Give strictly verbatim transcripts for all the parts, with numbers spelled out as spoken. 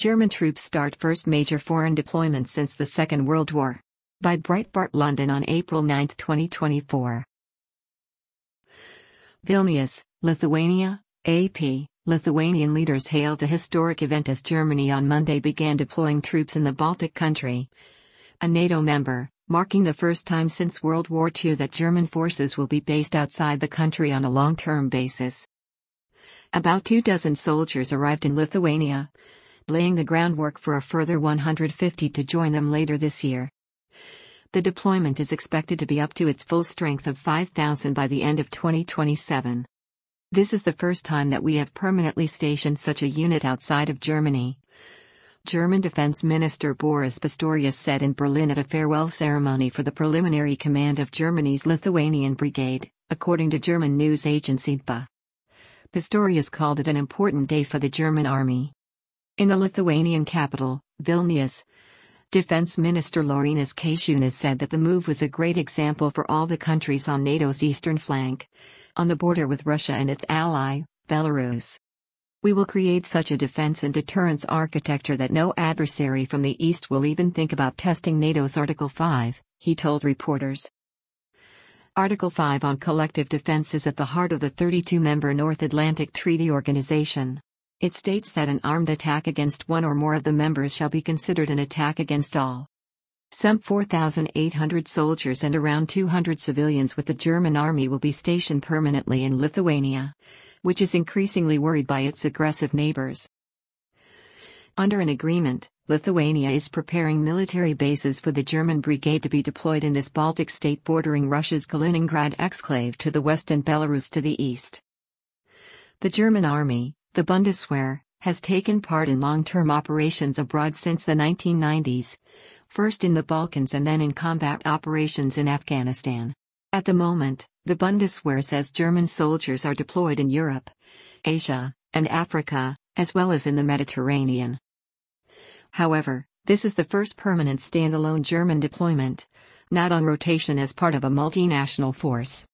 German troops start first major foreign deployment since the Second World War. By Breitbart London on April ninth twenty twenty-four. Vilnius, Lithuania, A P. Lithuanian leaders hailed a historic event as Germany on Monday began deploying troops in the Baltic country, a NATO member, marking the first time since World War Two that German forces will be based outside the country on a long-term basis. About two dozen soldiers arrived in Lithuania, laying the groundwork for a further one hundred fifty to join them later this year. The deployment is expected to be up to its full strength of five thousand by the end of twenty twenty-seven. This is the first time that we have permanently stationed such a unit outside of Germany, German Defense Minister Boris Pistorius said in Berlin at a farewell ceremony for the preliminary command of Germany's Lithuanian Brigade, according to German news agency D P A. Pistorius called it an important day for the German army. In the Lithuanian capital, Vilnius, Defense Minister Laurynas Kasčiūnas said that the move was a great example for all the countries on NATO's eastern flank, on the border with Russia and its ally, Belarus. We will create such a defense and deterrence architecture that no adversary from the east will even think about testing NATO's Article five, he told reporters. Article five on collective defense is at the heart of the thirty-two member North Atlantic Treaty Organization. It states that an armed attack against one or more of the members shall be considered an attack against all. Some four thousand eight hundred soldiers and around two hundred civilians with the German army will be stationed permanently in Lithuania, which is increasingly worried by its aggressive neighbors. Under an agreement, Lithuania is preparing military bases for the German brigade to be deployed in this Baltic state bordering Russia's Kaliningrad exclave to the west and Belarus to the east. The German army, the Bundeswehr, has taken part in long-term operations abroad since the nineteen nineties, first in the Balkans and then in combat operations in Afghanistan. At the moment, the Bundeswehr says German soldiers are deployed in Europe, Asia, and Africa, as well as in the Mediterranean. However, this is the first permanent standalone German deployment, not on rotation as part of a multinational force.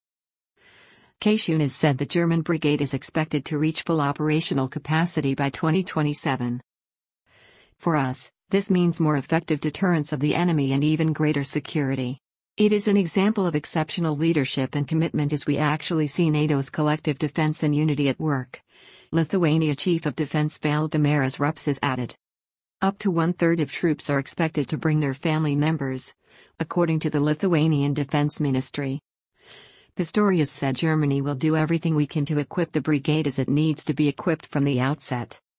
Kasčiūnas said the German brigade is expected to reach full operational capacity by twenty twenty-seven. For us, this means more effective deterrence of the enemy and even greater security. It is an example of exceptional leadership and commitment as we actually see NATO's collective defense and unity at work, Lithuania Chief of Defense Valdemaras Rupšys added. Up to one-third of troops are expected to bring their family members, according to the Lithuanian Defense Ministry. Pistorius said Germany will do everything we can to equip the brigade as it needs to be equipped from the outset.